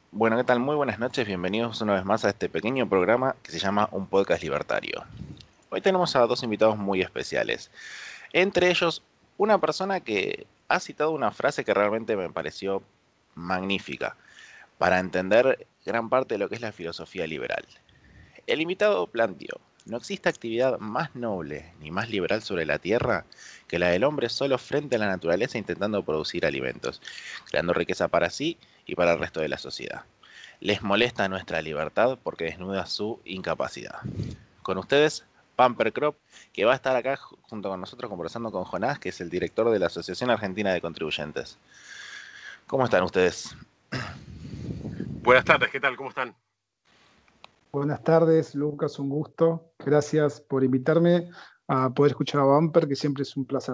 Bueno, ¿qué tal? Muy buenas noches, bienvenidos una vez más a este pequeño programa que se llama Un Podcast Libertario. Hoy tenemos a dos invitados muy especiales, entre ellos una persona que ha citado una frase que realmente me pareció magnífica para entender gran parte de lo que es la filosofía liberal. El invitado planteó: no existe actividad más noble ni más liberal sobre la tierra que la del hombre solo frente a la naturaleza intentando producir alimentos, creando riqueza para sí y para el resto de la sociedad. Les molesta nuestra libertad porque desnuda su incapacidad. Con ustedes, Pamper Crop, que va a estar acá junto con nosotros conversando con Jonás, que es el director de la Asociación Argentina de Contribuyentes. ¿Cómo están ustedes? Buenas tardes, ¿qué tal? ¿Cómo están? Buenas tardes, Lucas, un gusto. Gracias por invitarme a poder escuchar a Bumper, que siempre es un placer.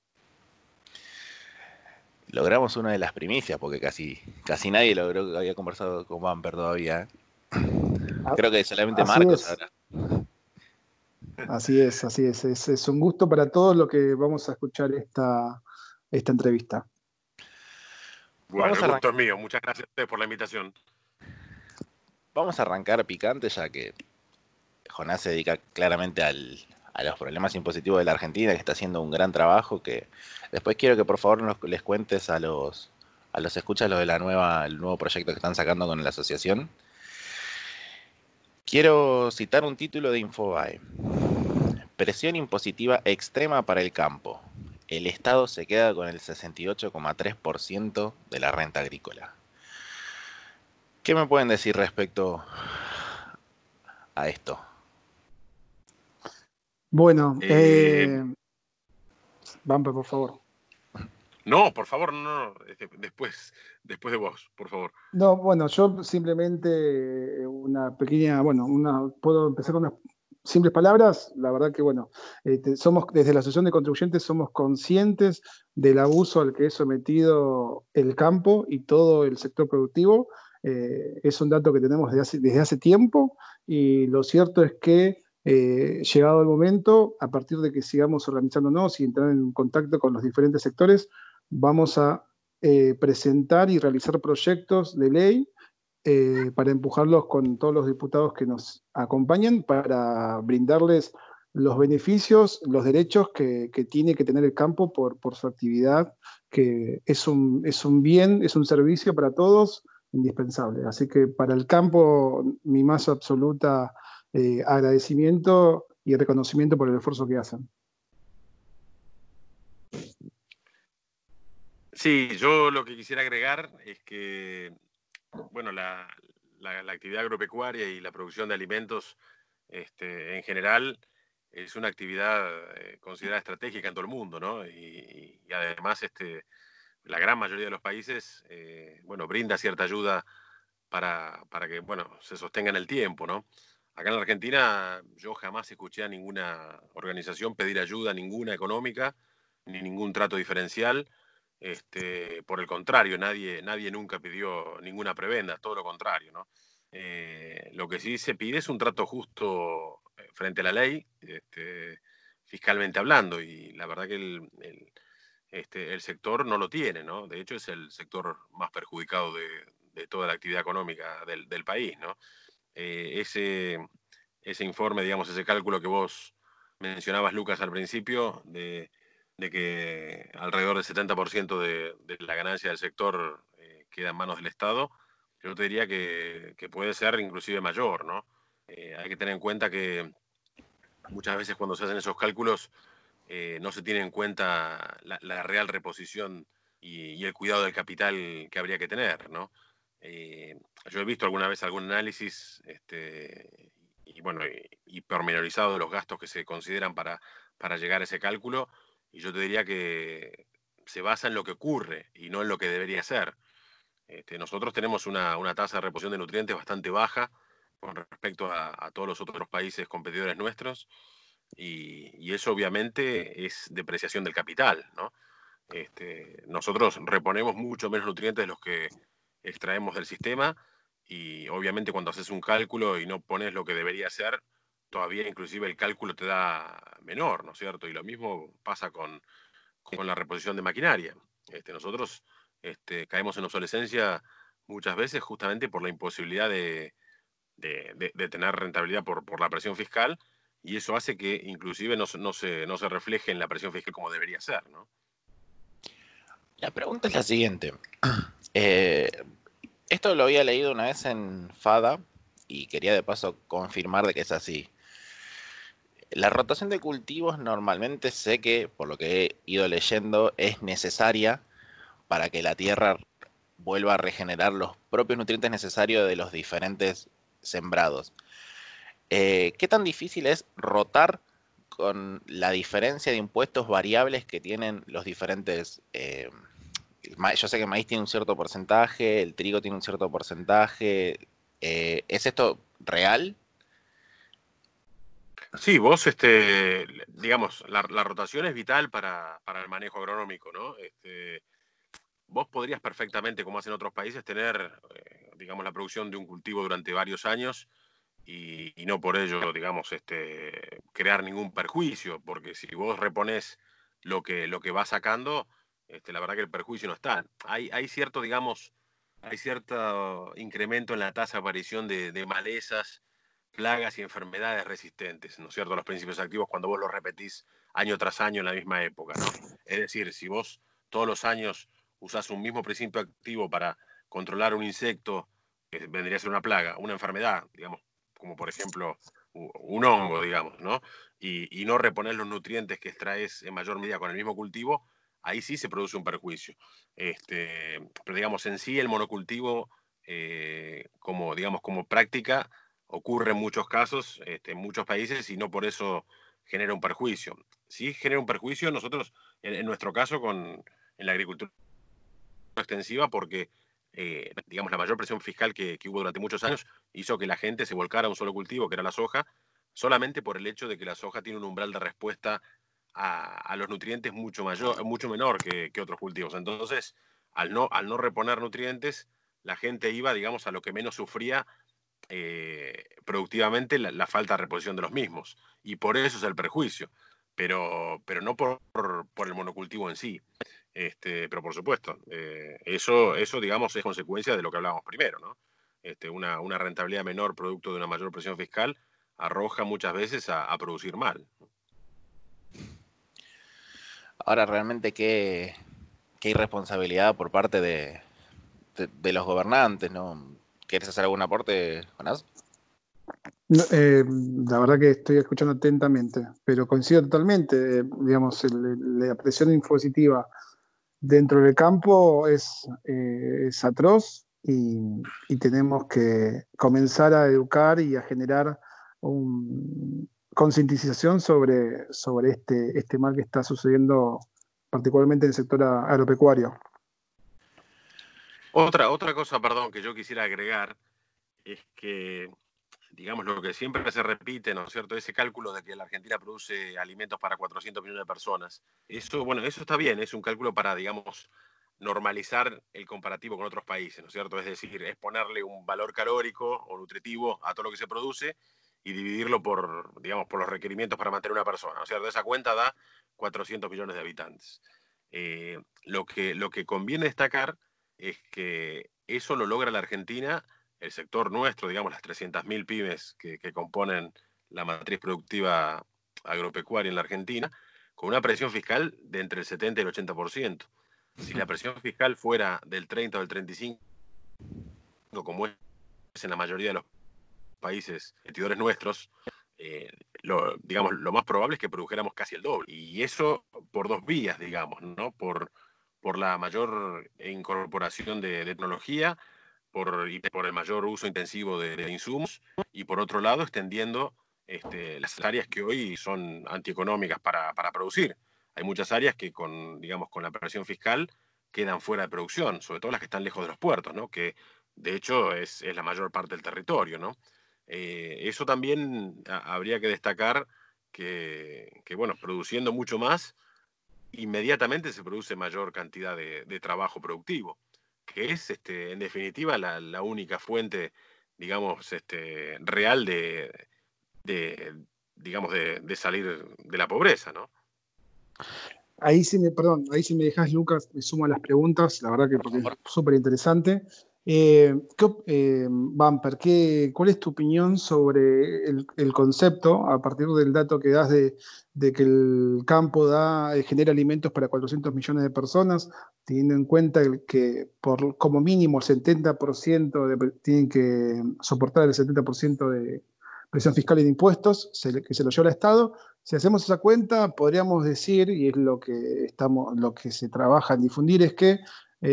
Logramos una de las primicias, porque casi nadie logró que había conversado con Bumper todavía. Creo que solamente Así Marcos es, ahora. así es, así es. Es un gusto para todos lo que vamos a escuchar esta entrevista. Bueno, Vamos el a, gusto es mío. Muchas gracias a ustedes por la invitación. vamos a arrancar picante, ya que Jonás se dedica claramente a los problemas impositivos de la Argentina, que está haciendo un gran trabajo, que después quiero que por favor les cuentes a los escuchas lo de el nuevo proyecto que están sacando con la asociación. Quiero citar un título de Infobae: presión impositiva extrema para el campo. El Estado se queda con el 68,3% de la renta agrícola. ¿Qué me pueden decir respecto a esto? Bueno, Eh, Bumper, por favor. no, por favor, no. Después de vos, por favor. No, bueno, yo simplemente una pequeña, puedo empezar con unas simples palabras. La verdad que, somos, desde la Asociación de Contribuyentes, somos conscientes del abuso al que es sometido el campo y todo el sector productivo. Es un dato que tenemos desde hace tiempo, y lo cierto es que, llegado el momento, a partir de que sigamos organizándonos y entrar en contacto con los diferentes sectores, vamos a presentar y realizar proyectos de ley para empujarlos con todos los diputados que nos acompañen, para brindarles los beneficios, los derechos que tiene que tener el campo por su actividad, que es un bien, es un servicio para todos indispensable. Así que para el campo, mi más absoluta agradecimiento y reconocimiento por el esfuerzo que hacen. Sí, yo lo que quisiera agregar es que, bueno, la actividad agropecuaria y la producción de alimentos, en general, es una actividad considerada estratégica en todo el mundo, ¿no? Y además, la gran mayoría de los países, bueno, brinda cierta ayuda para que, bueno, se sostenga en el tiempo, ¿no? Acá en la Argentina yo jamás escuché a ninguna organización pedir ayuda, ninguna económica, ni ningún trato diferencial. Por el contrario, nadie nunca pidió ninguna prebenda, todo lo contrario, ¿no? Lo que sí se pide es un trato justo frente a la ley, fiscalmente hablando, y la verdad que el sector no lo tiene, ¿no? De hecho, es el sector más perjudicado de toda la actividad económica del país, ¿no? Eh, ese, ese informe, digamos, ese cálculo que vos mencionabas, Lucas, al principio, de que alrededor del 70% de la ganancia del sector queda en manos del Estado, yo te diría que puede ser inclusive mayor, ¿no? Hay que tener en cuenta que muchas veces cuando se hacen esos cálculos no se tiene en cuenta la real reposición y el cuidado del capital que habría que tener, ¿no? Eh, yo he visto alguna vez algún análisis y bueno, y pormenorizado de los gastos que se consideran para llegar a ese cálculo, y yo te diría que se basa en lo que ocurre y no en lo que debería ser. Nosotros tenemos una tasa de reposición de nutrientes bastante baja con respecto a todos los otros países competidores nuestros, y eso obviamente es depreciación del capital, ¿no? Nosotros reponemos mucho menos nutrientes de los que extraemos del sistema, y obviamente cuando haces un cálculo y no pones lo que debería ser, todavía inclusive el cálculo te da menor, ¿no es cierto? Y lo mismo pasa con la reposición de maquinaria. Nosotros caemos en obsolescencia muchas veces justamente por la imposibilidad de tener rentabilidad por la presión fiscal, y eso hace que inclusive no se refleje en la presión fiscal como debería ser, ¿no? La pregunta es la siguiente. Esto lo había leído una vez en FADA y quería de paso confirmar de que es así. La rotación de cultivos normalmente sé que, por lo que he ido leyendo, es necesaria para que la tierra vuelva a regenerar los propios nutrientes necesarios de los diferentes sembrados. ¿Qué tan difícil es rotar con la diferencia de impuestos variables que tienen los diferentes... yo sé que el maíz tiene un cierto porcentaje, el trigo tiene un cierto porcentaje. ¿Es esto real? Sí, vos, digamos, la rotación es vital para el manejo agronómico, ¿no? Vos podrías perfectamente, como hacen otros países, tener, digamos, la producción de un cultivo durante varios años y no por ello, digamos, crear ningún perjuicio, porque si vos reponés lo que vas sacando, la verdad que el perjuicio no está. Hay cierto, digamos, hay cierto incremento en la tasa de aparición de malezas, plagas y enfermedades resistentes, ¿no es cierto? Los principios activos cuando vos los repetís año tras año en la misma época, ¿no? Es decir, si vos todos los años usás un mismo principio activo para controlar un insecto que vendría a ser una plaga, una enfermedad, digamos, como por ejemplo un hongo, digamos, ¿no? Y no reponer los nutrientes que extraes en mayor medida con el mismo cultivo, ahí sí se produce un perjuicio. Pero digamos, en sí el monocultivo, como, digamos, como práctica, ocurre en muchos casos, en muchos países, y no por eso genera un perjuicio. Sí genera un perjuicio nosotros, en nuestro caso, en la agricultura extensiva, porque digamos, la mayor presión fiscal que hubo durante muchos años hizo que la gente se volcara a un solo cultivo, que era la soja, solamente por el hecho de que la soja tiene un umbral de respuesta a los nutrientes mucho menor que otros cultivos. Entonces, al no reponer nutrientes, la gente iba, digamos, a lo que menos sufría productivamente la falta de reposición de los mismos. Y por eso es el perjuicio, pero no por el monocultivo en sí. Pero por supuesto, eso, digamos, es consecuencia de lo que hablábamos primero, ¿no? Una rentabilidad menor producto de una mayor presión fiscal arroja muchas veces a producir mal. Ahora, realmente, qué irresponsabilidad por parte de los gobernantes, ¿no? ¿Quieres hacer algún aporte, Jonás? No, la verdad que estoy escuchando atentamente, pero coincido totalmente. Digamos, la presión impositiva dentro del campo es atroz y tenemos que comenzar a educar y a generar concientización sobre este mal que está sucediendo particularmente en el sector agropecuario. Otra cosa, perdón, que yo quisiera agregar es que, digamos, lo que siempre se repite, ¿no es cierto? Ese cálculo de que la Argentina produce alimentos para 400 millones de personas. Eso, bueno, eso está bien, es un cálculo para, digamos, normalizar el comparativo con otros países, ¿no es cierto? Es decir, es ponerle un valor calórico o nutritivo a todo lo que se produce y dividirlo por, digamos, por los requerimientos para mantener una persona, ¿no es cierto? Esa cuenta da 400 millones de habitantes. Lo que conviene destacar es que eso lo logra la Argentina, el sector nuestro, digamos, las 300.000 pymes que componen la matriz productiva agropecuaria en la Argentina, con una presión fiscal de entre el 70 y el 80%. Si la presión fiscal fuera del 30 o del 35, como es en la mayoría de los países competidores nuestros, digamos, lo más probable es que produjéramos casi el doble. Y eso por dos vías, digamos, ¿no? Por la mayor incorporación de tecnología, por el mayor uso intensivo de insumos, y por otro lado extendiendo las áreas que hoy son antieconómicas para producir. Hay muchas áreas que digamos, con la presión fiscal quedan fuera de producción, sobre todo las que están lejos de los puertos, ¿no? Que de hecho es la mayor parte del territorio, ¿no? Eso también habría que destacar que, bueno, produciendo mucho más, inmediatamente se produce mayor cantidad de trabajo productivo, que es, en definitiva, la única fuente, digamos, real de, digamos, de salir de la pobreza, ¿no? Ahí sí me dejas, Lucas, me sumo a las preguntas, la verdad que porque es súper interesante. Bumper, ¿cuál es tu opinión sobre el concepto, a partir del dato que das de que el campo genera alimentos para 400 millones de personas, teniendo en cuenta que por como mínimo el 70% tienen que soportar el 70% de presión fiscal y de impuestos que se lo lleva el Estado? Si hacemos esa cuenta, podríamos decir, y es lo que se trabaja en difundir, es que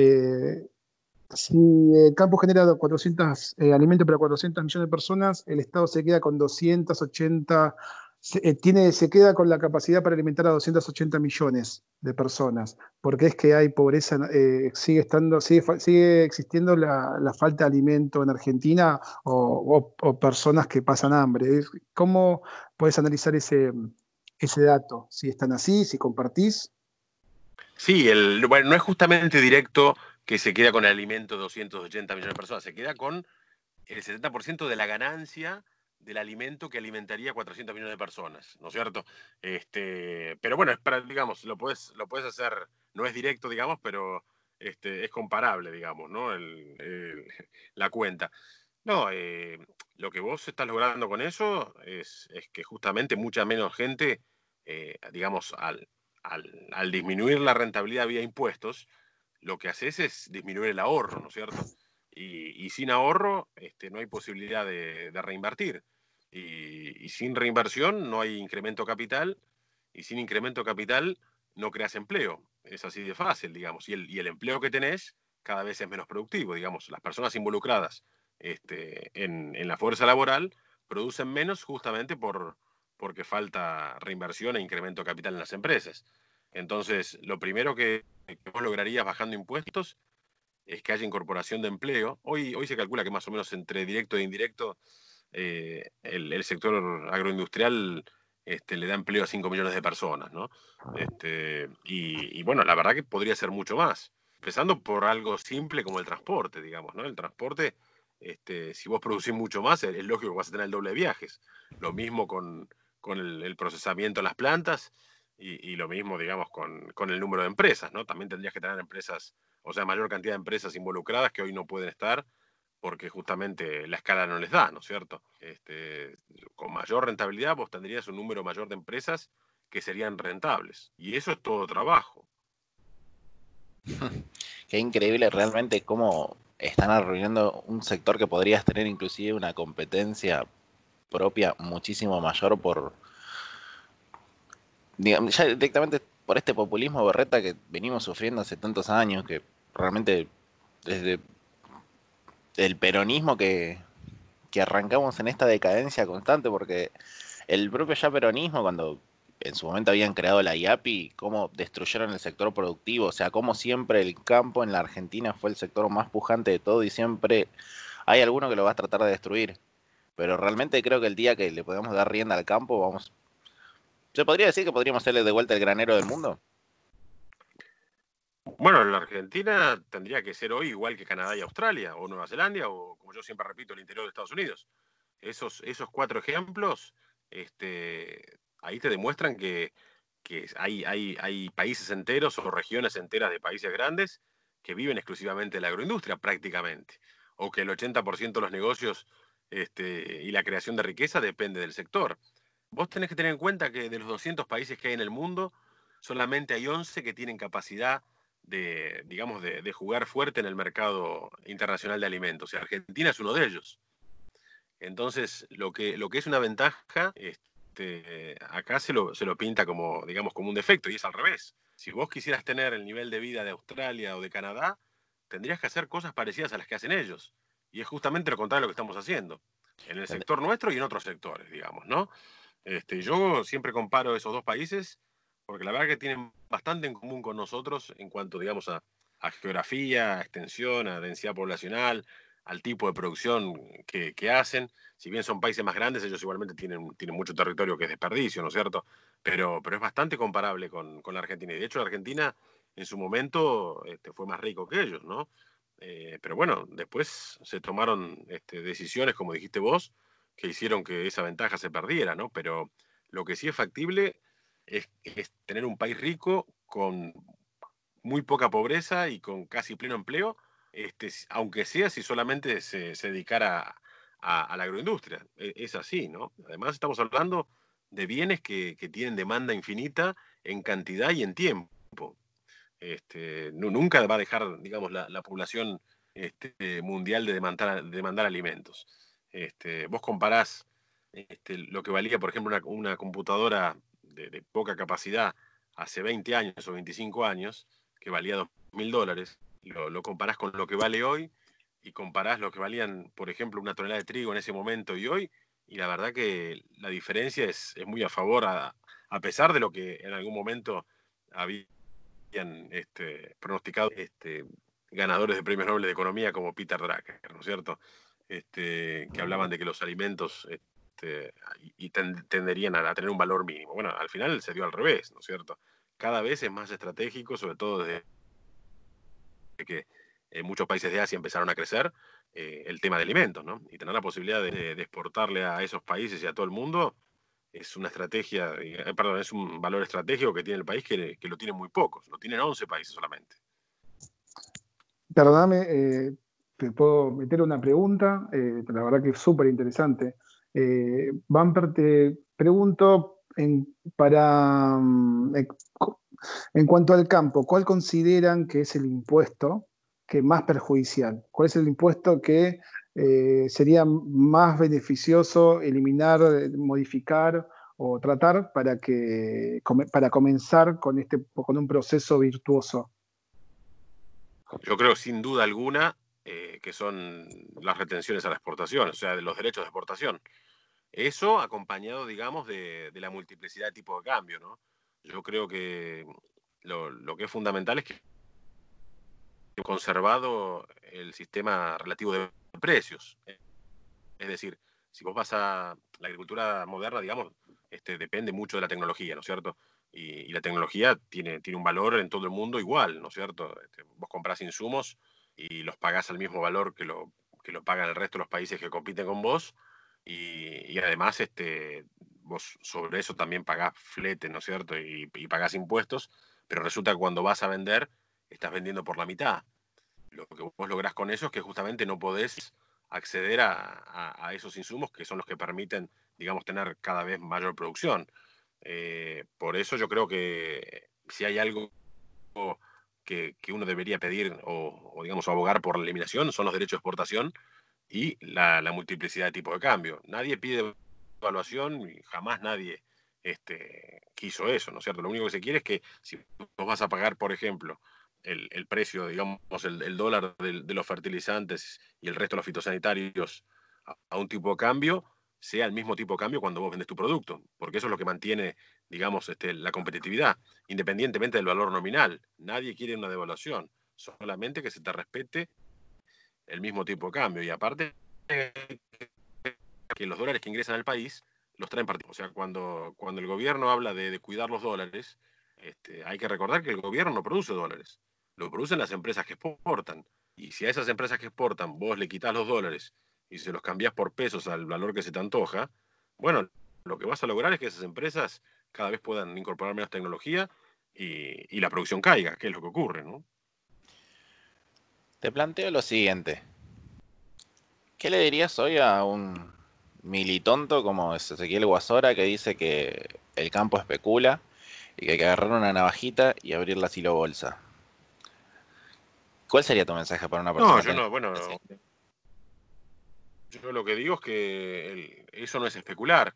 si el campo genera 400, alimento para 400 millones de personas, el Estado se queda con 280, se queda con la capacidad para alimentar a 280 millones de personas, porque es que hay pobreza, sigue existiendo la falta de alimento en Argentina o personas que pasan hambre. ¿Cómo puedes analizar ese dato? Si están así, si compartís. Sí, bueno, no es justamente directo que se queda con el alimento de 280 millones de personas, se queda con el 70% de la ganancia del alimento que alimentaría 400 millones de personas, ¿no es cierto? Pero bueno, es para, digamos, lo puedes hacer, no es directo, digamos, pero es comparable, digamos, ¿no? La cuenta. No, lo que vos estás logrando con eso es que justamente mucha menos gente, digamos, al disminuir la rentabilidad vía impuestos, lo que haces es disminuir el ahorro, ¿no es cierto? Y sin ahorro no hay posibilidad de reinvertir. Y sin reinversión no hay incremento capital, y sin incremento capital no creas empleo. Es así de fácil, digamos. Y el empleo que tenés cada vez es menos productivo, digamos. Las personas involucradas en la fuerza laboral producen menos justamente porque falta reinversión e incremento capital en las empresas. Entonces, lo primero que vos lograrías bajando impuestos es que haya incorporación de empleo. Hoy se calcula que más o menos entre directo e indirecto el sector agroindustrial le da empleo a 5 millones de personas, ¿no? Y bueno, la verdad que podría ser mucho más. Empezando por algo simple como el transporte, digamos, ¿no? El transporte, si vos producís mucho más, es lógico que vas a tener el doble de viajes. Lo mismo con el procesamiento en las plantas y lo mismo, digamos, con el número de empresas, ¿no? También tendrías que tener empresas, o sea, mayor cantidad de empresas involucradas que hoy no pueden estar porque justamente la escala no les da, ¿no es cierto? Con mayor rentabilidad vos tendrías un número mayor de empresas que serían rentables. Y eso es todo trabajo. Qué increíble realmente cómo están arruinando un sector que podrías tener inclusive una competencia propia muchísimo mayor por, digamos, ya directamente por este populismo berreta que venimos sufriendo hace tantos años, que realmente desde el peronismo que arrancamos en esta decadencia constante, porque el propio ya peronismo, cuando en su momento habían creado la IAPI, cómo destruyeron el sector productivo, o sea, cómo siempre el campo en la Argentina fue el sector más pujante de todo y siempre hay alguno que lo va a tratar de destruir. Pero realmente creo que el día que le podamos dar rienda al campo, vamos. ¿Se podría decir que podríamos hacerle de vuelta el granero del mundo? Bueno, la Argentina tendría que ser hoy igual que Canadá y Australia, o Nueva Zelanda, o como yo siempre repito, el interior de Estados Unidos. Esos cuatro ejemplos, ahí te demuestran que hay países enteros o regiones enteras de países grandes que viven exclusivamente de la agroindustria prácticamente, o que el 80% de los negocios y la creación de riqueza depende del sector. Vos tenés que tener en cuenta que de los 200 países que hay en el mundo, solamente hay 11 que tienen capacidad digamos, de jugar fuerte en el mercado internacional de alimentos. Y Argentina es uno de ellos. Entonces, lo que es una ventaja, acá se lo pinta como, digamos, como un defecto, y es al revés. Si vos quisieras tener el nivel de vida de Australia o de Canadá, tendrías que hacer cosas parecidas a las que hacen ellos. Y es justamente lo contrario de lo que estamos haciendo, en el sector nuestro y en otros sectores, digamos, ¿no? Yo siempre comparo esos dos países porque la verdad que tienen bastante en común con nosotros en cuanto, digamos, a geografía, a extensión, a densidad poblacional, al tipo de producción que hacen. Si bien son países más grandes, ellos igualmente tienen mucho territorio que es desperdicio, ¿no es cierto? Pero es bastante comparable con la Argentina. Y de hecho, la Argentina en su momento fue más rico que ellos, ¿no? Pero bueno, después se tomaron decisiones, como dijiste vos, que hicieron que esa ventaja se perdiera, ¿no? Pero lo que sí es factible es tener un país rico con muy poca pobreza y con casi pleno empleo, aunque sea si solamente se dedicara a la agroindustria. Es así, ¿no? Además estamos hablando de bienes que tienen demanda infinita en cantidad y en tiempo. Nunca va a dejar, digamos, la población mundial de demandar alimentos. Vos comparás lo que valía, por ejemplo, una computadora de poca capacidad hace 20 años o 25 años, que valía $2.000, lo comparás con lo que vale hoy y comparás lo que valían, por ejemplo, una tonelada de trigo en ese momento y hoy, y la verdad que la diferencia es muy a favor, a pesar de lo que en algún momento habían pronosticado ganadores de premios Nobel de Economía como Peter Drucker, ¿no es cierto? Que hablaban de que los alimentos tenderían a tener un valor mínimo. Bueno, al final se dio al revés, ¿no es cierto? Cada vez es más estratégico, sobre todo desde que muchos países de Asia empezaron a crecer, el tema de alimentos, ¿no? Y tener la posibilidad de exportarle a esos países y a todo el mundo es una estrategia, perdón, es un valor estratégico que tiene el país que lo tienen muy pocos, lo tienen 11 países solamente. Perdóname, te puedo meter una pregunta, la verdad que es súper interesante. Bumper, te pregunto en cuanto al campo, ¿cuál consideran que es el impuesto que más perjudicial? ¿Cuál es el impuesto que sería más beneficioso eliminar, modificar o tratar para comenzar con un proceso virtuoso? Yo creo sin duda alguna que son las retenciones a la exportación, o sea, de los derechos de exportación. Eso acompañado, digamos, de la multiplicidad de tipos de cambio, ¿no? Yo creo que lo que es fundamental es que conservado el sistema relativo de precios. Es decir, si vos vas a la agricultura moderna, digamos, depende mucho de la tecnología, ¿no es cierto? Y la tecnología tiene un valor en todo el mundo igual, ¿no es cierto? Vos comprás insumos y los pagás al mismo valor que lo pagan el resto de los países que compiten con vos. Y además, vos sobre eso también pagás flete, ¿no es cierto? Y pagás impuestos, pero resulta que cuando vas a vender, estás vendiendo por la mitad. Lo que vos lográs con eso es que justamente no podés acceder a esos insumos que son los que permiten, digamos, tener cada vez mayor producción. Por eso yo creo que si hay algo que uno debería pedir digamos, abogar por la eliminación, son los derechos de exportación y la multiplicidad de tipos de cambio. Nadie pide evaluación y jamás nadie quiso eso, ¿no es cierto? Lo único que se quiere es que si vos vas a pagar, por ejemplo, el precio, digamos, el dólar de los fertilizantes y el resto de los fitosanitarios a un tipo de cambio, sea el mismo tipo de cambio cuando vos vendes tu producto, porque eso es lo que mantiene, digamos, la competitividad, independientemente del valor nominal. Nadie quiere una devaluación, solamente que se te respete el mismo tipo de cambio. Y aparte que los dólares que ingresan al país los traen partidos. O sea, cuando el gobierno habla de cuidar los dólares, hay que recordar que el gobierno no produce dólares, lo producen las empresas que exportan. Y si a esas empresas que exportan vos le quitas los dólares y se los cambiás por pesos al valor que se te antoja, bueno, lo que vas a lograr es que esas empresas cada vez puedan incorporar menos tecnología y la producción caiga, que es lo que ocurre, ¿no? Te planteo lo siguiente. ¿Qué le dirías hoy a un militonto como Ezequiel Guasora que dice que el campo especula y que hay que agarrar una navajita y abrir la silo bolsa? ¿Cuál sería tu mensaje para una No, persona yo tan no, bueno, inteligente? yo lo que digo es que eso no es especular.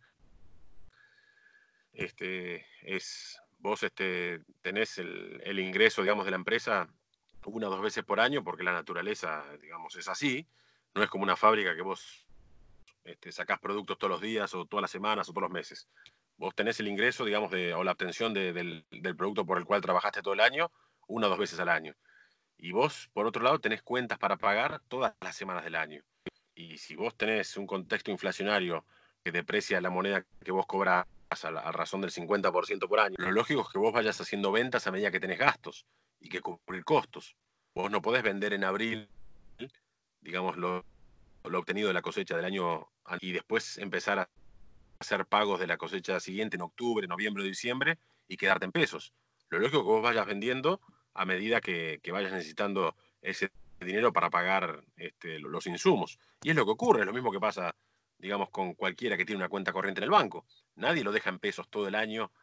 Vos tenés el ingreso, digamos, de la empresa una o dos veces por año porque la naturaleza, digamos, es así. No es como una fábrica que vos sacás productos todos los días o todas las semanas o todos los meses. Vos tenés el ingreso, digamos, o la obtención del producto por el cual trabajaste todo el año una o dos veces al año. Y vos, por otro lado, tenés cuentas para pagar todas las semanas del año. Y si vos tenés un contexto inflacionario que deprecia la moneda que vos cobrás a razón del 50% por año, lo lógico es que vos vayas haciendo ventas a medida que tenés gastos y que cubrir costos. Vos no podés vender en abril, digamos, lo obtenido de la cosecha del año y después empezar a hacer pagos de la cosecha siguiente en octubre, noviembre, diciembre y quedarte en pesos. Lo lógico es que vos vayas vendiendo a medida que vayas necesitando ese dinero para pagar los insumos. Y es lo que ocurre, es lo mismo que pasa, digamos, con cualquiera que tiene una cuenta corriente en el banco. Nadie lo deja en pesos todo el año,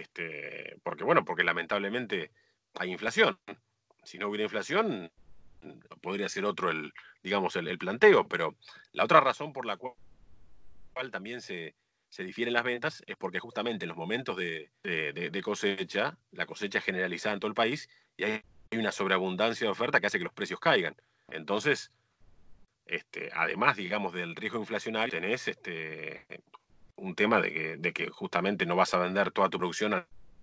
porque lamentablemente hay inflación. Si no hubiera inflación, podría ser otro el planteo, pero la otra razón por la cual también se difieren las ventas es porque justamente en los momentos de cosecha, la cosecha es generalizada en todo el país y hay una sobreabundancia de oferta que hace que los precios caigan. Entonces, además, digamos, del riesgo inflacionario, tenés un tema de que justamente no vas a vender toda tu producción.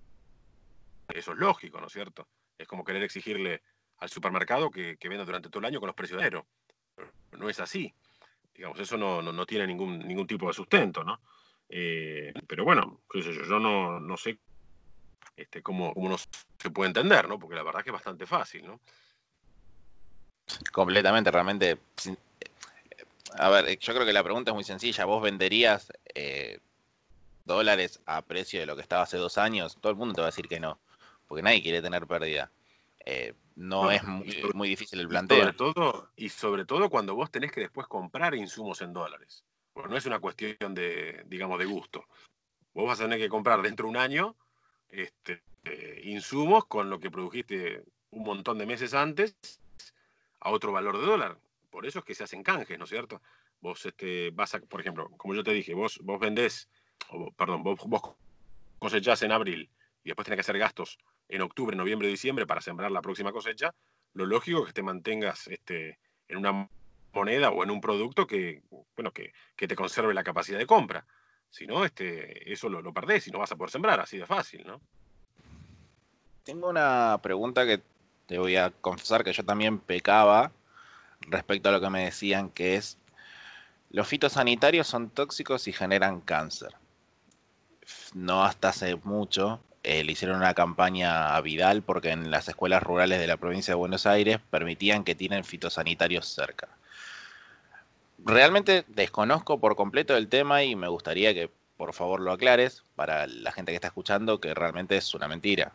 Eso es lógico, ¿no es cierto? Es como querer exigirle al supermercado que venda durante todo el año con los precios de enero. No es así. Digamos, eso no tiene ningún tipo de sustento, ¿no? Pero bueno, qué sé yo no sé cómo uno se puede entender, ¿no? Porque la verdad que es bastante fácil, ¿no? Completamente, realmente. A ver, yo creo que la pregunta es muy sencilla. ¿Vos venderías dólares a precio de lo que estaba hace 2 años? Todo el mundo te va a decir que no, porque nadie quiere tener pérdida. No Bueno, es muy difícil el y planteo. sobre todo cuando vos tenés que después comprar insumos en dólares. Porque no es una cuestión digamos, de gusto. Vos vas a tener que comprar dentro de un año insumos con lo que produjiste un montón de meses antes a otro valor de dólar. Por eso es que se hacen canjes, ¿no es cierto? Vos vas a, por ejemplo, como yo te dije, vos vendés, vos cosechás en abril y después tenés que hacer gastos en octubre, noviembre, diciembre para sembrar la próxima cosecha. Lo lógico es que te mantengas en una moneda o en un producto que te conserve la capacidad de compra. Si no, eso lo perdés y no vas a poder sembrar, así de fácil, ¿no? Tengo una pregunta que te voy a confesar que yo también pecaba respecto a lo que me decían, que es, los fitosanitarios son tóxicos y generan cáncer. No hasta hace mucho le hicieron una campaña a Vidal porque en las escuelas rurales de la provincia de Buenos Aires permitían que tienen fitosanitarios cerca. Realmente desconozco por completo el tema y me gustaría que por favor lo aclares para la gente que está escuchando, que realmente es una mentira.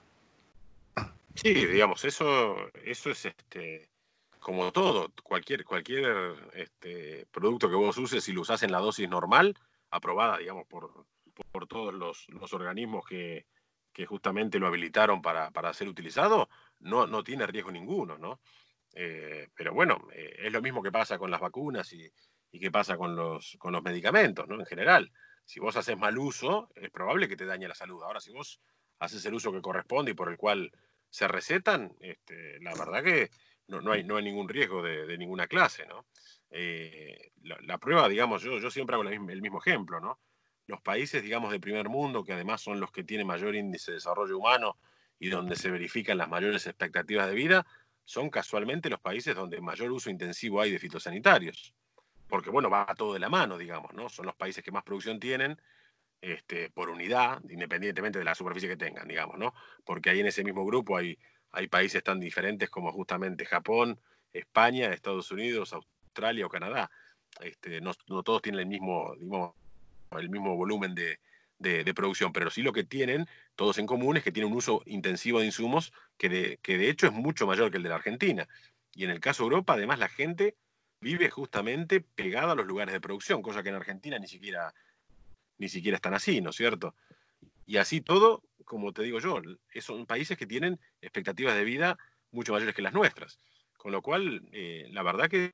Sí, digamos, eso es como todo, cualquier producto que vos uses, si lo usás en la dosis normal, aprobada, digamos, por todos los organismos que justamente lo habilitaron para ser utilizado, no tiene riesgo ninguno, ¿no? Pero bueno, es lo mismo que pasa con las vacunas y que pasa con los medicamentos, ¿no? En general, si vos haces mal uso, es probable que te dañe la salud. Ahora, si vos haces el uso que corresponde y por el cual se recetan, la verdad que no hay ningún riesgo de ninguna clase, ¿no? La prueba, digamos, yo siempre hago el mismo ejemplo, ¿no? Los países, digamos, de primer mundo, que además son los que tienen mayor índice de desarrollo humano y donde se verifican las mayores expectativas de vida, son casualmente los países donde mayor uso intensivo hay de fitosanitarios. Porque, bueno, va todo de la mano, digamos, ¿no? Son los países que más producción tienen por unidad, independientemente de la superficie que tengan, digamos, ¿no? Porque ahí en ese mismo grupo hay países tan diferentes como justamente Japón, España, Estados Unidos, Australia o Canadá. No todos tienen el mismo volumen de producción, pero sí lo que tienen todos en común es que tienen un uso intensivo de insumos que de hecho es mucho mayor que el de la Argentina. Y en el caso de Europa, además, la gente vive justamente pegada a los lugares de producción, cosa que en Argentina ni siquiera están así, ¿no es cierto? Y así todo, como te digo yo, son países que tienen expectativas de vida mucho mayores que las nuestras. Con lo cual, la verdad que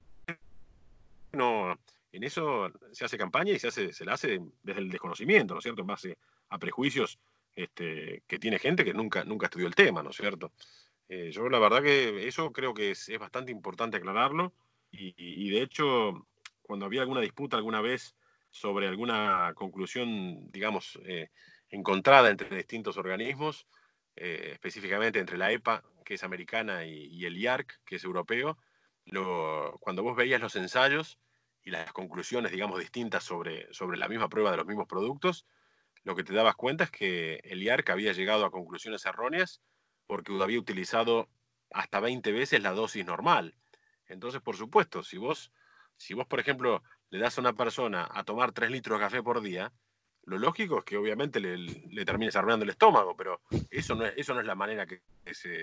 no, en eso se hace campaña y se la hace desde el desconocimiento, ¿no es cierto? En base a prejuicios que tiene gente que nunca estudió el tema, ¿no es cierto? Yo la verdad que eso creo que es bastante importante aclararlo y de hecho, cuando había alguna disputa alguna vez sobre alguna conclusión, digamos, encontrada entre distintos organismos, específicamente entre la EPA, que es americana, y el IARC, que es europeo, cuando vos veías los ensayos y las conclusiones, digamos, distintas sobre la misma prueba de los mismos productos, lo que te dabas cuenta es que el IARC había llegado a conclusiones erróneas porque había utilizado hasta 20 veces la dosis normal. Entonces, por supuesto, si vos, por ejemplo, le das a una persona a tomar 3 litros de café por día, lo lógico es que obviamente le termines arruinando el estómago, pero eso no es la manera que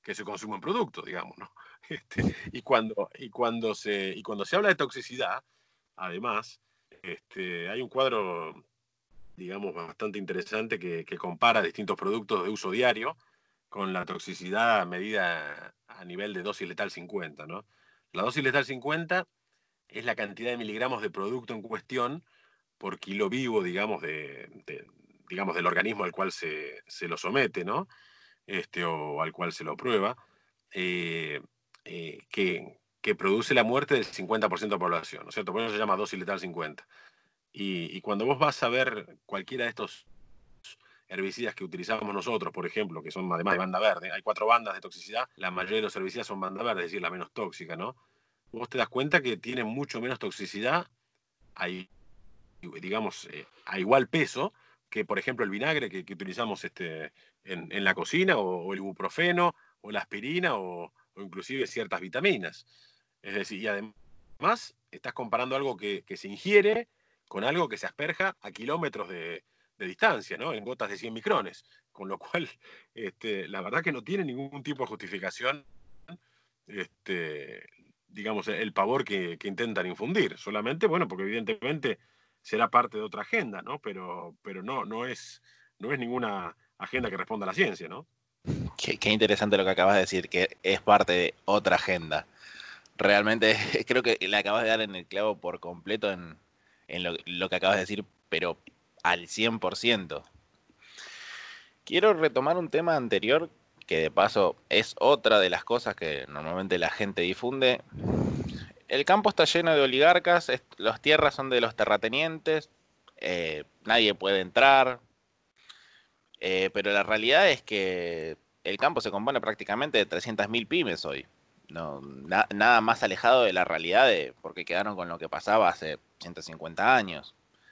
que se consume un producto, digamos, ¿no? Y cuando se habla de toxicidad, además, hay un cuadro, digamos, bastante interesante que compara distintos productos de uso diario con la toxicidad medida a nivel de dosis letal 50, ¿no? La dosis letal 50 es la cantidad de miligramos de producto en cuestión por kilo vivo, digamos, digamos del organismo al cual se lo somete, ¿no? O al cual se lo prueba, eh, que produce la muerte del 50% de la población, ¿no es cierto? Por eso se llama dosis letal 50. Y cuando vos vas a ver cualquiera de estos herbicidas que utilizamos nosotros, por ejemplo, que son además de banda verde, hay 4 bandas de toxicidad, la mayoría de los herbicidas son banda verde, es decir, la menos tóxica, ¿no? Vos te das cuenta que tienen mucho menos toxicidad, digamos, a igual peso que, por ejemplo, el vinagre que utilizamos en la cocina, o el ibuprofeno, o la aspirina, o inclusive ciertas vitaminas. Es decir, y además estás comparando algo que se ingiere con algo que se asperja a kilómetros de distancia, ¿no? En gotas de 100 micrones. Con lo cual, la verdad que no tiene ningún tipo de justificación, digamos, el pavor que intentan infundir. Solamente, bueno, porque evidentemente será parte de otra agenda, ¿no? Pero no es ninguna agenda que responda a la ciencia, ¿no? Qué interesante lo que acabas de decir, que es parte de otra agenda. Realmente creo que le acabas de dar en el clavo por completo en lo que acabas de decir, pero al 100%. Quiero retomar un tema anterior, que de paso es otra de las cosas que normalmente la gente difunde. El campo está lleno de oligarcas, las tierras son de los terratenientes, nadie puede entrar, pero la realidad es que el campo se compone prácticamente de 300.000 pymes hoy. No, nada más alejado de la realidad, porque quedaron con lo que pasaba hace 150 años.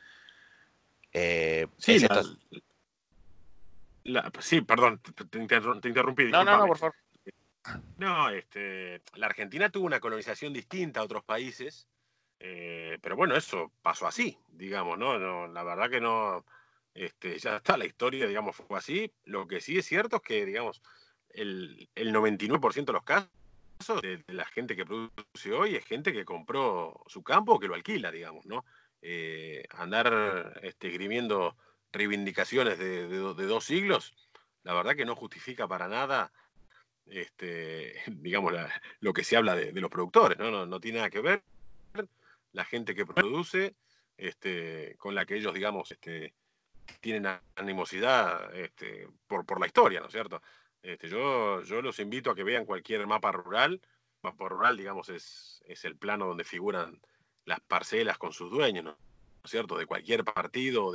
Sí, Es esto. sí, perdón, te interrumpí, No, discúlpame. por favor. No, la Argentina tuvo una colonización distinta a otros países, pero bueno, eso pasó así, digamos, ¿no? La verdad que no, ya está, la historia, digamos, fue así. Lo que sí es cierto es que, digamos, el 99% de los casos de la gente que produce hoy es gente que compró su campo o que lo alquila, digamos, ¿no? Andar esgrimiendo reivindicaciones de 2 siglos, la verdad que no justifica para nada, digamos, lo que se habla de los productores, ¿no? No tiene nada que ver la gente que produce, con la que ellos, digamos, tienen animosidad, por la historia, ¿no es cierto? Yo los invito a que vean cualquier mapa rural. Mapa rural, digamos, es el plano donde figuran las parcelas con sus dueños, ¿no es cierto? De cualquier partido,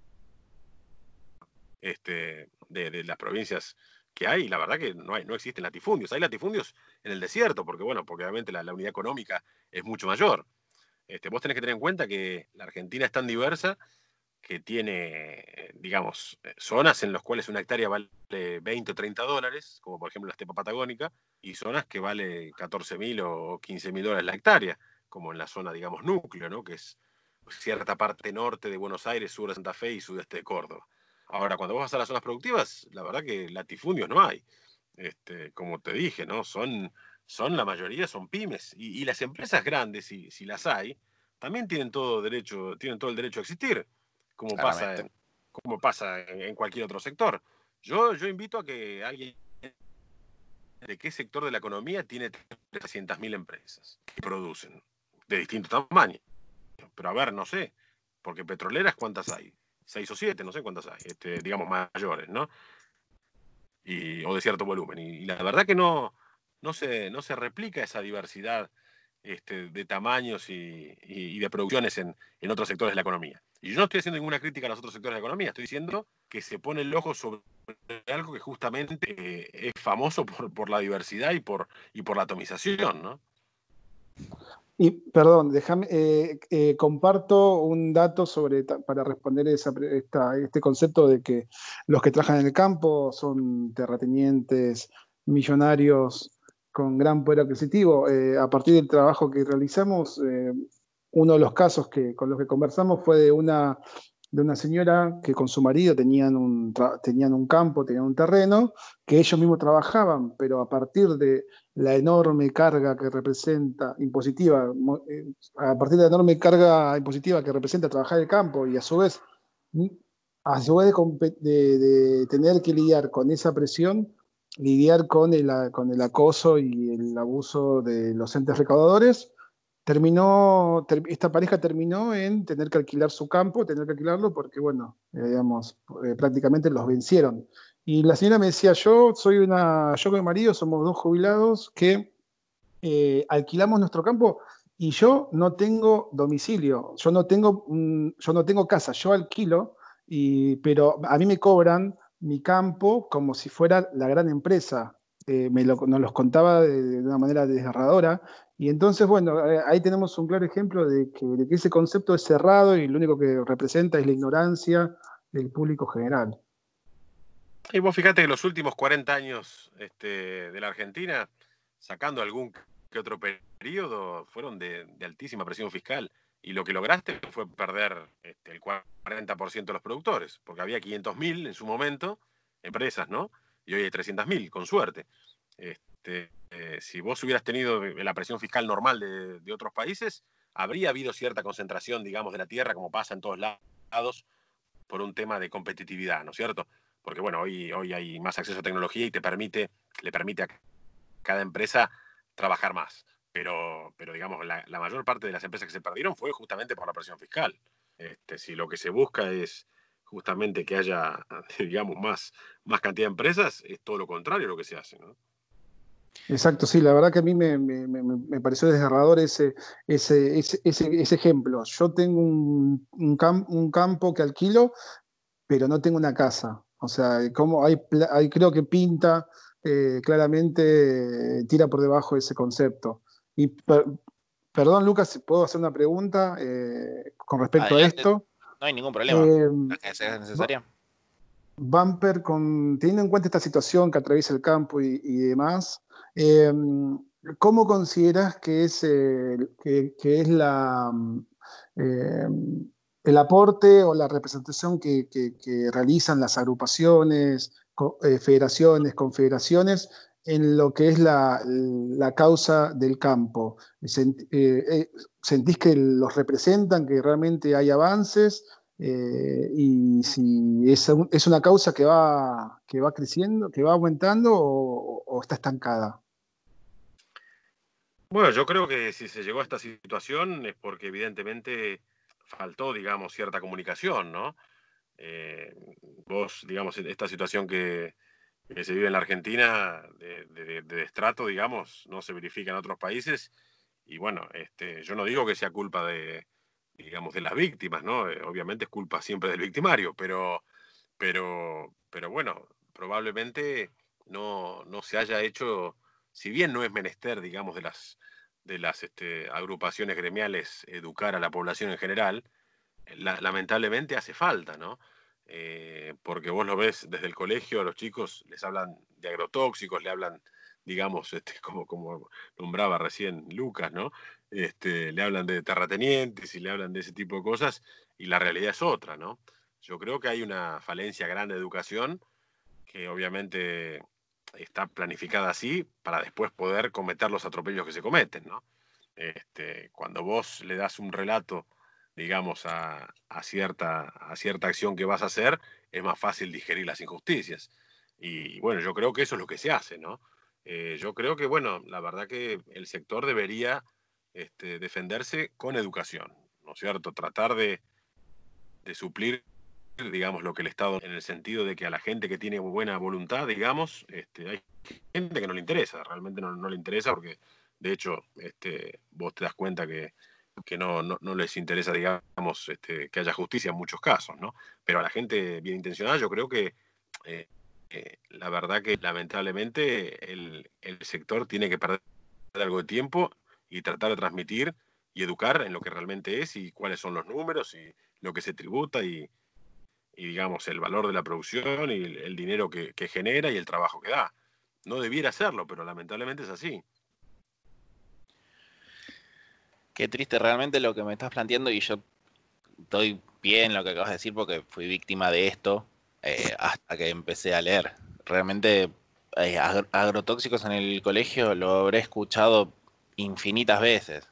de las provincias que hay. La verdad que no existen latifundios. Hay latifundios en el desierto, porque obviamente la unidad económica es mucho mayor. Vos tenés que tener en cuenta que la Argentina es tan diversa que tiene, digamos, zonas en las cuales una hectárea vale 20 o 30 dólares, como por ejemplo la estepa patagónica, y zonas que vale 14.000 o 15.000 dólares la hectárea, como en la zona, digamos, núcleo, ¿no? Que es cierta parte norte de Buenos Aires, sur de Santa Fe y sudeste de Córdoba. Ahora, cuando vos vas a las zonas productivas, la verdad que latifundios no hay. Como te dije, ¿no? La mayoría son pymes, y las empresas grandes, si las hay, también tienen todo el derecho a existir, como pasa Claramente. en cualquier otro sector. Yo invito a que alguien de qué sector de la economía tiene 300.000 empresas que producen de distinto tamaño. Pero a ver, no sé, porque petroleras, ¿cuántas hay? 6 o 7, no sé cuántas hay, digamos, mayores, ¿no? O de cierto volumen. Y la verdad que no se replica esa diversidad, de tamaños y de producciones en otros sectores de la economía. Y yo no estoy haciendo ninguna crítica a los otros sectores de la economía, estoy diciendo que se pone el ojo sobre algo que justamente, es famoso por la diversidad y por la atomización, ¿no? Y perdón, déjame, comparto un dato para responder este concepto de que los que trabajan en el campo son terratenientes, millonarios con gran poder adquisitivo. A partir del trabajo que realizamos, uno de los casos con los que conversamos fue de una de una señora que con su marido tenían un campo, tenían un terreno, que ellos mismos trabajaban, pero a partir de la enorme carga que representa impositiva, a partir de la enorme carga impositiva que representa trabajar el campo y a su vez de tener que lidiar con esa presión, lidiar con el acoso y el abuso de los entes recaudadores, esta pareja terminó en tener que alquilar su campo, tener que alquilarlo porque, bueno, digamos, prácticamente los vencieron. Y la señora me decía, yo con mi marido somos dos jubilados que alquilamos nuestro campo y yo no tengo domicilio, yo no tengo casa, yo alquilo, pero a mí me cobran mi campo como si fuera la gran empresa. Nos los contaba de una manera desgarradora. Y entonces, bueno, ahí tenemos un claro ejemplo de que ese concepto es cerrado y lo único que representa es la ignorancia del público general. Y vos fíjate que los últimos 40 años de la Argentina, sacando algún que otro periodo, fueron de altísima presión fiscal. Y lo que lograste fue perder el 40% de los productores, porque había 500.000 en su momento, empresas, ¿no? Y hoy hay 300.000, con suerte. Si vos hubieras tenido la presión fiscal normal de otros países, habría habido cierta concentración, digamos, de la tierra, como pasa en todos lados, por un tema de competitividad, ¿no es cierto? Porque bueno, hoy hay más acceso a tecnología y le permite a cada empresa trabajar más. Pero digamos, la mayor parte de las empresas que se perdieron fue justamente por la presión fiscal. Si lo que se busca es justamente que haya, digamos, más cantidad de empresas, es todo lo contrario lo que se hace, ¿no? Exacto, sí, la verdad que a mí me pareció desgarrador ese ejemplo. Yo tengo un campo que alquilo, pero no tengo una casa. O sea, como creo que pinta claramente, tira por debajo ese concepto. Y perdón, Lucas, ¿puedo hacer una pregunta con respecto a Adelante, esto? no hay ningún problema. Eh, La que sea necesaria. Bumper, teniendo en cuenta esta situación que atraviesa el campo y demás, eh, ¿cómo consideras que es eh, el aporte o la representación que realizan las agrupaciones, federaciones, confederaciones en lo que es la causa del campo? ¿Sentís que los representan, que realmente hay avances? Y si es una causa que va creciendo, que va aumentando o está estancada. Bueno, yo creo que si se llegó a esta situación es porque evidentemente faltó, digamos, cierta comunicación, ¿no? Eh, Vos, digamos, esta situación que se vive en la Argentina de destrato, digamos, no se verifica en otros países. Y bueno, yo no digo que sea culpa digamos, de las víctimas, ¿no? Obviamente es culpa siempre del victimario, pero bueno, probablemente no se haya hecho, si bien no es menester, digamos, de las agrupaciones gremiales educar a la población en general, lamentablemente hace falta, ¿no? Porque vos lo ves desde el colegio, a los chicos les hablan de agrotóxicos, le hablan, digamos, como nombraba recién Lucas, ¿no? Le hablan de terratenientes y le hablan de ese tipo de cosas, y la realidad es otra, ¿no? Yo creo que hay una falencia grande de educación que obviamente está planificada así para después poder cometer los atropellos que se cometen, ¿no? Cuando vos le das un relato, digamos, a cierta acción que vas a hacer, es más fácil digerir las injusticias. Y bueno, yo creo que eso es lo que se hace, ¿no? Yo creo que, bueno, la verdad que el sector debería defenderse con educación, ¿no es cierto? Tratar de suplir, digamos, lo que el Estado, en el sentido de que a la gente que tiene buena voluntad, digamos, hay gente que no le interesa, realmente no le interesa porque, de hecho, vos te das cuenta que no les interesa, digamos, que haya justicia en muchos casos, ¿no? Pero a la gente bien intencionada yo creo que eh, la verdad que lamentablemente el sector tiene que perder algo de tiempo y tratar de transmitir y educar en lo que realmente es y cuáles son los números y lo que se tributa y digamos, el valor de la producción y el dinero que genera y el trabajo que da. No debiera serlo, pero lamentablemente es así. Qué triste realmente lo que me estás planteando y yo estoy bien lo que acabas de decir porque fui víctima de esto hasta que empecé a leer. Realmente agrotóxicos en el colegio lo habré escuchado infinitas veces.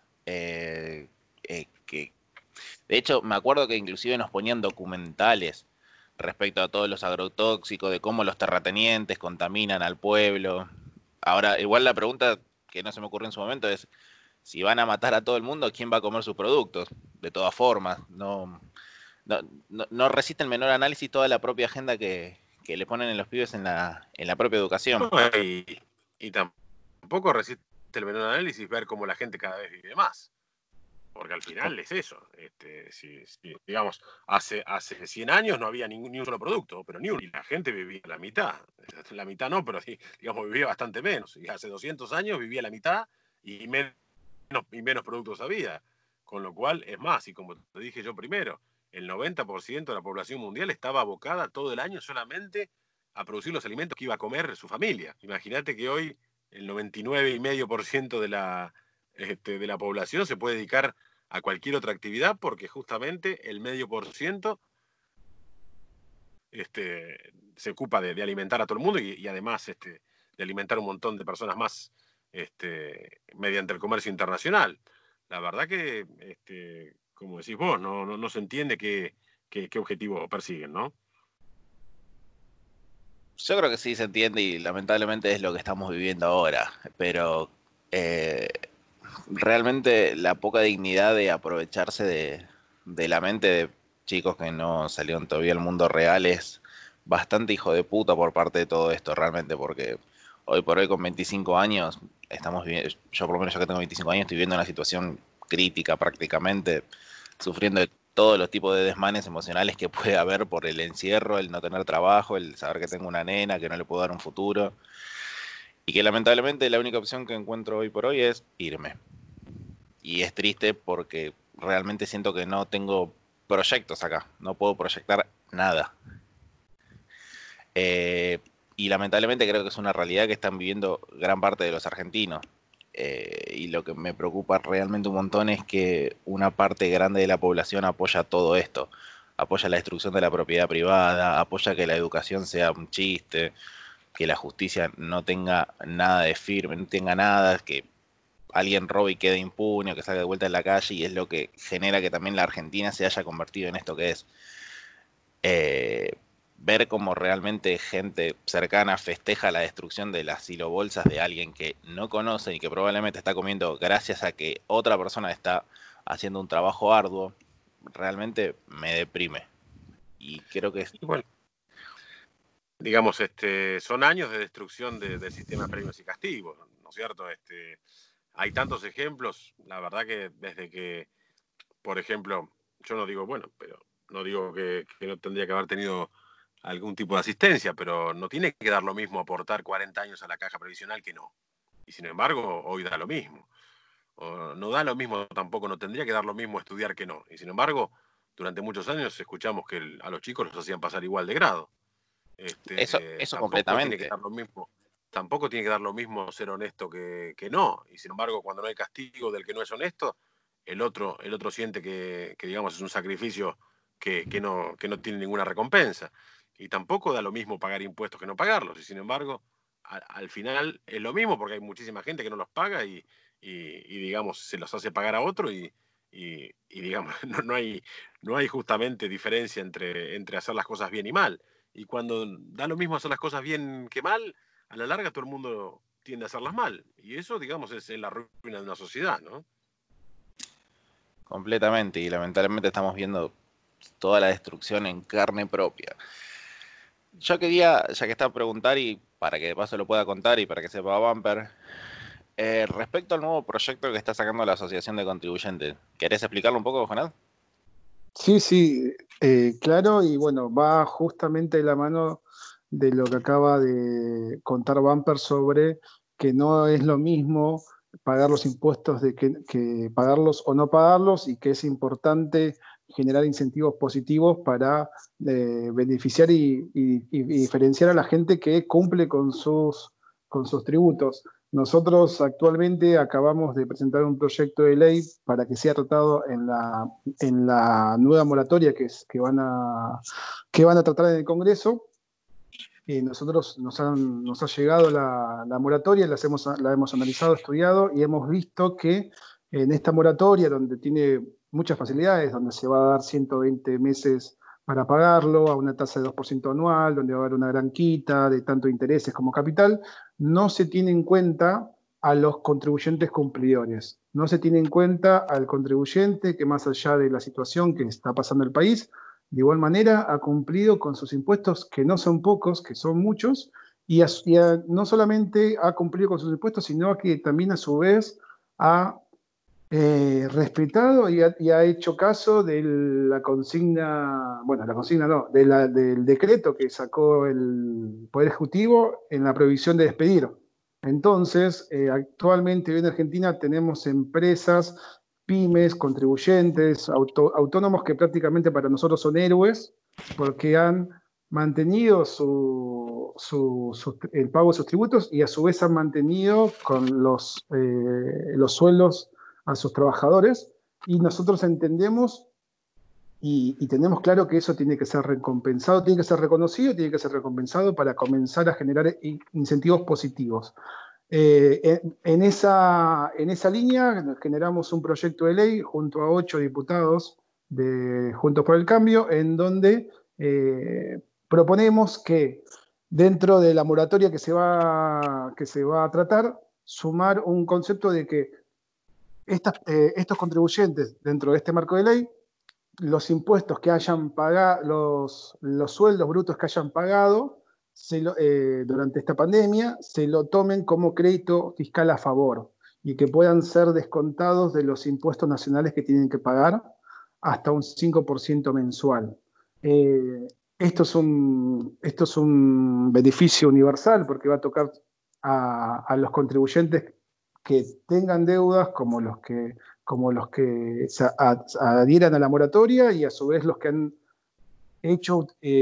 Que, de hecho, me acuerdo que inclusive nos ponían documentales respecto a todos los agrotóxicos, de cómo los terratenientes contaminan al pueblo. Ahora, igual la pregunta que no se me ocurrió en su momento es, si van a matar a todo el mundo, ¿quién va a comer sus productos? De todas formas, no resiste el menor análisis toda la propia agenda que le ponen en los pibes en la propia educación. No, y tampoco resiste el menor análisis ver cómo la gente cada vez vive más. Porque al final es eso. Si, digamos, hace 100 años no había ni un solo producto, pero ni uno. Y la gente vivía la mitad. La mitad no, pero digamos, vivía bastante menos. Y hace 200 años vivía la mitad y menos productos había. Con lo cual, es más, y como te dije yo primero, el 90% de la población mundial estaba abocada todo el año solamente a producir los alimentos que iba a comer su familia. Imagínate que hoy el 99,5% de la población se puede dedicar a cualquier otra actividad porque justamente el 0,5% se ocupa de alimentar a todo el mundo y además de alimentar un montón de personas más mediante el comercio internacional. La verdad que, como decís vos, no se entiende qué objetivo persiguen, ¿no? Yo creo que sí se entiende y lamentablemente es lo que estamos viviendo ahora, pero eh, realmente la poca dignidad de aprovecharse de la mente de chicos que no salieron todavía al mundo real es bastante hijo de puta por parte de todo esto, realmente, porque hoy por hoy con 25 años estamos viviendo, yo por lo menos yo que tengo 25 años estoy viviendo una situación crítica prácticamente, sufriendo de todos los tipos de desmanes emocionales que puede haber por el encierro, el no tener trabajo, el saber que tengo una nena, que no le puedo dar un futuro, y que lamentablemente la única opción que encuentro hoy por hoy es irme. Y es triste porque realmente siento que no tengo proyectos acá, no puedo proyectar nada. Eh, y lamentablemente creo que es una realidad que están viviendo gran parte de los argentinos. Y lo que me preocupa realmente un montón es que una parte grande de la población apoya todo esto. Apoya la destrucción de la propiedad privada, apoya que la educación sea un chiste, que la justicia no tenga nada de firme, no tenga nada, que alguien robe y quede impune o que salga de vuelta en la calle, y es lo que genera que también la Argentina se haya convertido en esto que es. Eh, Ver cómo realmente gente cercana festeja la destrucción de las silobolsas de alguien que no conoce y que probablemente está comiendo gracias a que otra persona está haciendo un trabajo arduo, realmente me deprime. Y creo que es... Y bueno, digamos, son años de destrucción del sistema de premios y castigos, ¿no es cierto? Hay tantos ejemplos, la verdad que desde que, por ejemplo, yo no digo, bueno, pero no digo que no tendría que haber tenido algún tipo de asistencia, pero no tiene que dar lo mismo aportar 40 años a la caja previsional que no. Y sin embargo, hoy da lo mismo. O no da lo mismo tampoco, no tendría que dar lo mismo estudiar que no. Y sin embargo, durante muchos años escuchamos que a los chicos los hacían pasar igual de grado. Eso Tampoco tiene que completamente. dar lo mismo. Tampoco tiene que dar lo mismo ser honesto que no. Y sin embargo, cuando no hay castigo del que no es honesto, el otro siente que digamos, es un sacrificio que no tiene ninguna recompensa. Y tampoco da lo mismo pagar impuestos que no pagarlos. Y sin embargo, al final es lo mismo porque hay muchísima gente que no los paga y digamos, se los hace pagar a otro y digamos, no hay justamente diferencia entre hacer las cosas bien y mal. Y cuando da lo mismo hacer las cosas bien que mal, a la larga todo el mundo tiende a hacerlas mal. Y eso, digamos, es la ruina de una sociedad, ¿no? Completamente. Y lamentablemente estamos viendo toda la destrucción en carne propia. Yo quería, ya que está a preguntar y para que de paso lo pueda contar y para que sepa Bumper, respecto al nuevo proyecto que está sacando la Asociación de Contribuyentes, ¿querés explicarlo un poco, Jonás? Sí, sí, claro, y bueno, va justamente de la mano de lo que acaba de contar Bumper sobre que no es lo mismo pagar los impuestos que pagarlos o no pagarlos y que es importante generar incentivos positivos para beneficiar y diferenciar a la gente que cumple con sus tributos. Nosotros actualmente acabamos de presentar un proyecto de ley para que sea tratado en la nueva moratoria que van a tratar en el Congreso. Nosotros nos ha llegado la moratoria, la hemos analizado, estudiado y hemos visto que en esta moratoria, donde tiene muchas facilidades, donde se va a dar 120 meses para pagarlo a una tasa de 2% anual, donde va a haber una gran quita de tanto intereses como capital, no se tiene en cuenta a los contribuyentes cumplidores. No se tiene en cuenta al contribuyente que, más allá de la situación que está pasando el país, de igual manera ha cumplido con sus impuestos, que no son pocos, que son muchos, no solamente ha cumplido con sus impuestos, sino que también a su vez ha respetado y ha hecho caso de la consigna, bueno, la consigna no, del decreto que sacó el Poder Ejecutivo en la prohibición de despedir. Entonces, actualmente hoy en Argentina tenemos empresas, pymes, contribuyentes, autónomos que prácticamente para nosotros son héroes porque han mantenido el pago de sus tributos y a su vez han mantenido con los sueldos a sus trabajadores, y nosotros entendemos y tenemos claro que eso tiene que ser recompensado, tiene que ser reconocido, tiene que ser recompensado para comenzar a generar incentivos positivos. En esa línea generamos un proyecto de ley junto a 8 diputados de Juntos por el Cambio, en donde proponemos que dentro de la moratoria que se va a tratar, sumar un concepto de que estos contribuyentes dentro de este marco de ley, los impuestos que hayan pagado, los sueldos brutos que hayan pagado durante esta pandemia, se lo tomen como crédito fiscal a favor y que puedan ser descontados de los impuestos nacionales que tienen que pagar hasta un 5% mensual. Esto es un beneficio universal porque va a tocar a los contribuyentes que tengan deudas como los que se adhieran a la moratoria y a su vez los que han hecho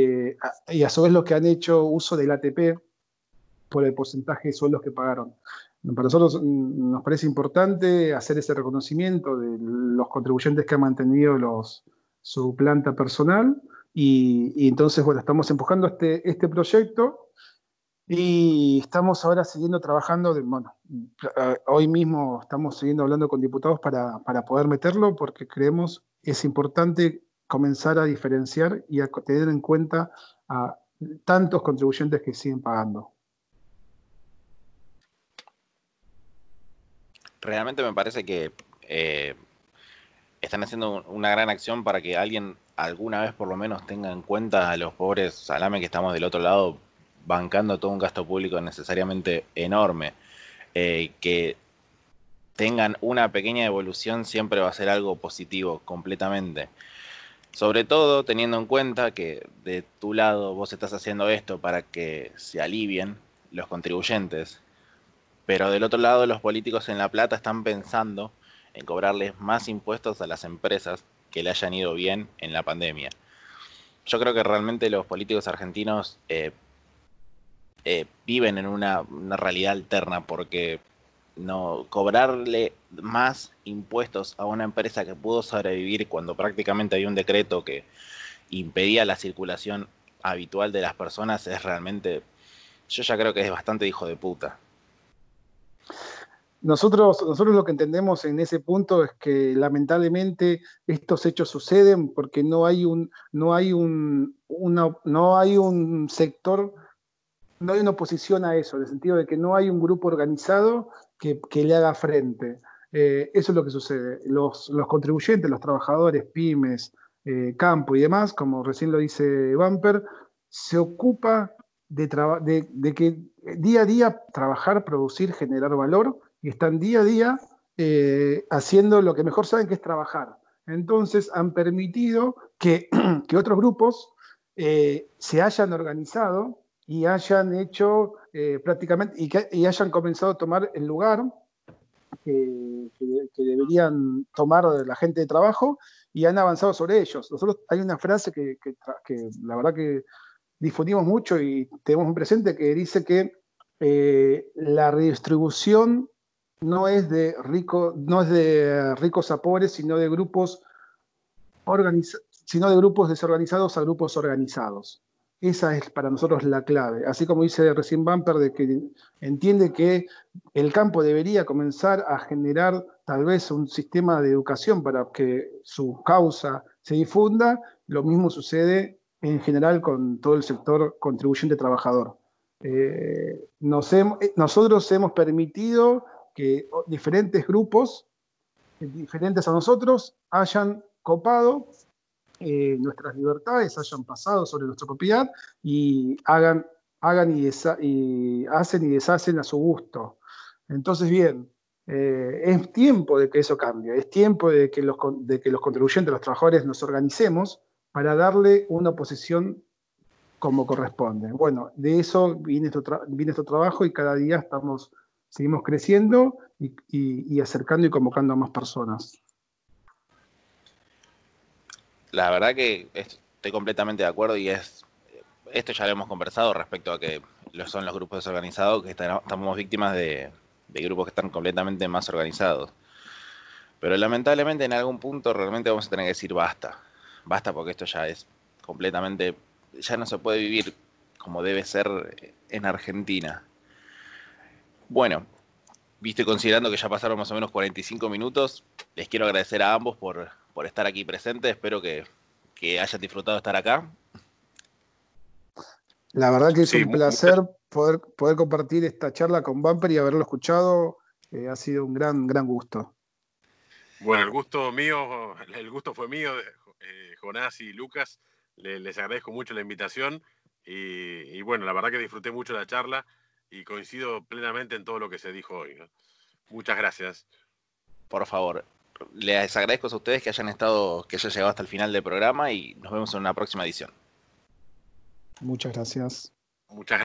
uso del ATP por el porcentaje de sueldos que pagaron. Para nosotros nos parece importante hacer ese reconocimiento de los contribuyentes que han mantenido su planta personal y entonces, bueno, estamos empujando este proyecto. Y estamos ahora siguiendo trabajando, hoy mismo estamos siguiendo hablando con diputados para poder meterlo, porque creemos es importante comenzar a diferenciar y a tener en cuenta a tantos contribuyentes que siguen pagando. Realmente me parece que están haciendo una gran acción para que alguien alguna vez por lo menos tenga en cuenta a los pobres salames que estamos del otro lado bancando todo un gasto público necesariamente enorme. Que tengan una pequeña evolución siempre va a ser algo positivo completamente. Sobre todo teniendo en cuenta que de tu lado vos estás haciendo esto para que se alivien los contribuyentes, pero del otro lado los políticos en La Plata están pensando en cobrarles más impuestos a las empresas que le hayan ido bien en la pandemia. Yo creo que realmente los políticos argentinos viven en una realidad alterna, porque no cobrarle más impuestos a una empresa que pudo sobrevivir cuando prácticamente hay un decreto que impedía la circulación habitual de las personas es realmente, yo ya creo que es bastante hijo de puta. Nosotros lo que entendemos en ese punto es que lamentablemente estos hechos suceden porque no hay un sector, no hay una oposición a eso, en el sentido de que no hay un grupo organizado que le haga frente. Eso es lo que sucede. Los contribuyentes, los trabajadores, pymes, campo y demás, como recién lo dice Bumper, se ocupa de que día a día trabajar, producir, generar valor, y están día a día haciendo lo que mejor saben, que es trabajar. Entonces han permitido que otros grupos se hayan organizado y hayan hecho prácticamente, y hayan comenzado a tomar el lugar que deberían tomar la gente de trabajo, y han avanzado sobre ellos. Nosotros hay una frase que la verdad que difundimos mucho y tenemos un presente, que dice que la redistribución no es de ricos a pobres, sino de grupos desorganizados a grupos organizados. Esa es para nosotros la clave. Así como dice recién Bumper, de que entiende que el campo debería comenzar a generar tal vez un sistema de educación para que su causa se difunda, lo mismo sucede en general con todo el sector contribuyente trabajador. Nosotros hemos permitido que diferentes grupos, diferentes a nosotros, hayan copado nuestras libertades, hayan pasado sobre nuestra propiedad y hacen y deshacen a su gusto. Entonces, bien, es tiempo de que eso cambie, es tiempo de que los contribuyentes, los trabajadores, nos organicemos para darle una oposición como corresponde. Bueno, de eso viene este trabajo y cada día seguimos creciendo y acercando y convocando a más personas. La verdad que estoy completamente de acuerdo y esto ya lo hemos conversado respecto a que son los grupos desorganizados, que estamos víctimas de grupos que están completamente más organizados. Pero lamentablemente en algún punto realmente vamos a tener que decir basta. Basta porque esto ya es completamente, ya no se puede vivir como debe ser en Argentina. Bueno, viste, considerando que ya pasaron más o menos 45 minutos, les quiero agradecer a ambos por estar aquí presentes. Espero que hayan disfrutado de estar acá. La verdad que es un placer poder compartir esta charla con Bumper y haberlo escuchado. Ha sido un gran gusto. Bueno, el gusto fue mío, Jonás y Lucas. Les agradezco mucho la invitación y bueno, la verdad que disfruté mucho la charla y coincido plenamente en todo lo que se dijo hoy, ¿no? Muchas gracias. Por favor, les agradezco a ustedes que hayan llegado hasta el final del programa y nos vemos en una próxima edición. Muchas gracias. Muchas gracias.